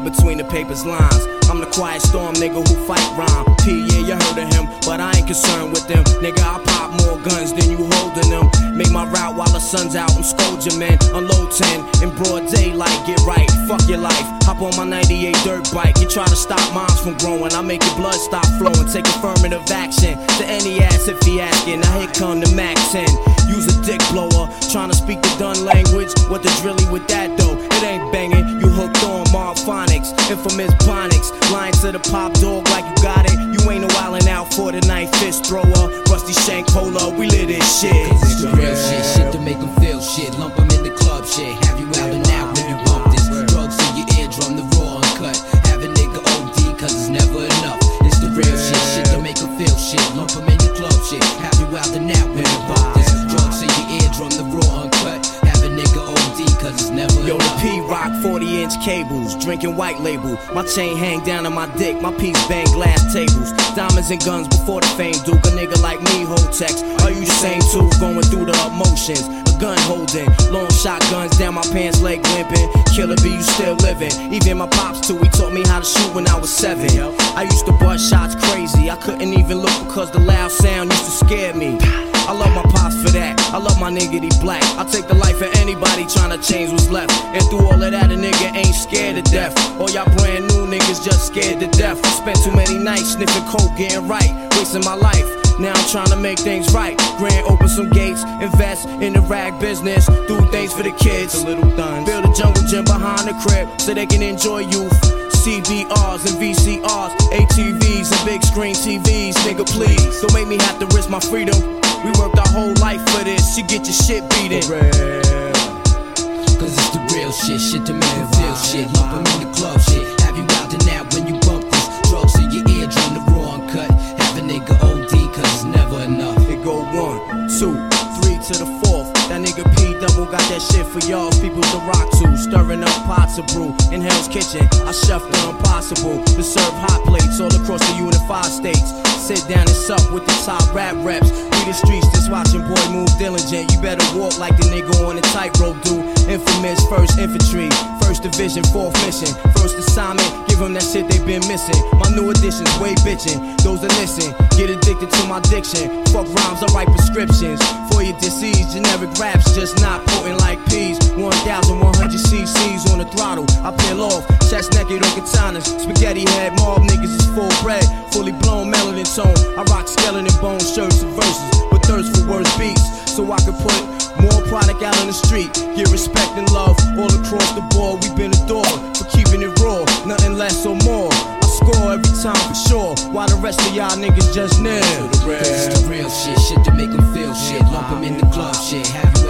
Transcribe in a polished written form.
read between the paper's lines. I'm the quiet storm nigga who fight rhyme. P, yeah, you heard of him, but I ain't concerned with them. Nigga, I pop more guns than you holding them. Make my route while the sun's out and scold your men. Unload 10 in broad daylight, get right, fuck your life. Hop on my 98 dirt bike. You try to stop moms from growing, I make your blood stop flowing. Take affirmative action to any ass if he asking. Now here come the Mac 10. Use a dick blower, trying to speak the done language. What the drilly with that though? It ain't banging, you hooked on Mark Phonics, infamous Bonics. Lying to the pop dog like you got it. You ain't no wildin' out for the night fist thrower. Rusty Shank Cola, we lit this shit. It's the real shit to make them feel shit. Lump them in the club shit. Have you out and out when you bump this? Drugs in your eardrum, the raw uncut. Have a nigga OD cause it's never enough. It's the real shit to make them feel shit. Lump them in the club shit. Have you out and out when you bump this? Drugs in your eardrum, the raw uncut. Have a nigga OD cause it's never enough. Yo, the P-Rock 40-inch cables, drinking white label. My chain hang down on my dick, my piece bang glass tables. Diamonds and guns before the fame, Duke. A nigga like me hold text. Are you the same too? Going through the emotions. A gun holding, long shotguns down my pants leg limping. Killer B, you still living. Even my pops too, he taught me how to shoot when I was 7. I used to bust shots crazy. I couldn't even look because the loud sound used to scare me. I love my pops for that. I love my nigga, he black. I take the life of anybody trying to change what's left. And through all of that, a nigga ain't scared to death. All y'all brand new niggas just scared to death. I spent too many nights sniffing coke, getting right, wasting my life. Now I'm trying to make things right. Grand open some gates, invest in the rag business, do things for the kids, the little thuns. Build a jungle gym behind the crib so they can enjoy youth. CBRs and VCRs, ATVs and big screen TVs. Nigga, please don't make me have to risk my freedom. We worked our whole life for this. You get your shit beaten. Cause it's the real shit to make them feel shit. Lump them in the club shit. Have you out and out when you bump this? Drugs in your eardrum, the raw uncut. Have a nigga OD cause it's never enough. It go 1, 2, 3 to the 4th. That nigga P double got that shit for y'all people to rock to. Stirring up pots of brew in Hell's Kitchen. I chef the impossible to serve hot plates all across the unified states. Sit down and sup with the top rap reps. We the streets just watching boy move diligent. You better walk like the nigga on the tightrope do. Infamous 1st Infantry, 1st Division, 4th Mission. First assignment, give them that shit they been missing. My new additions, way bitchin'. Those that listen, get addicted to my diction. Fuck rhymes, I write prescriptions. For your disease, generic raps just not potent like peas. 1,100 cc's on the throttle. I peel off, chest naked on katanas. Spaghetti head, mob niggas is full bred. Fully blown melanin tone. I rock skeleton bone shirts and verses, but thirst for worse beats. So I can put more product out on the street. Get respect and love all across the board. We've been adored for keeping it raw, nothing less or more. I score every time for sure, while the rest of y'all niggas just nil. Cause it's the real shit to make them feel shit. Lump them in the club shit. Have you